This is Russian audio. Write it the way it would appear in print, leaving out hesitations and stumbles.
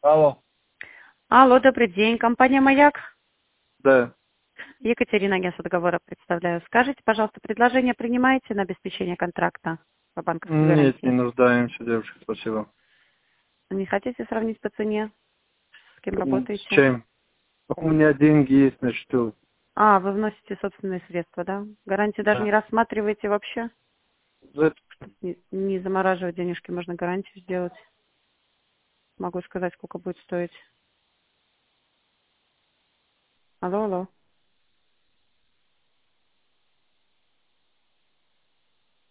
Алло. Алло, добрый день. Компания «Маяк». Да. Екатерина, агентство договора представляю. Скажите, пожалуйста, предложение принимаете на обеспечение контракта по банковской Нет, не гарантии? нуждаемся, девушка, спасибо. Не хотите сравнить по цене? С кем С работаете? чем? У меня деньги есть на счету. А, вы вносите собственные средства, да? Гарантию даже не Да. рассматриваете вообще? За- Не замораживать денежки, можно гарантию сделать. Могу сказать, сколько будет стоить. Алло, алло.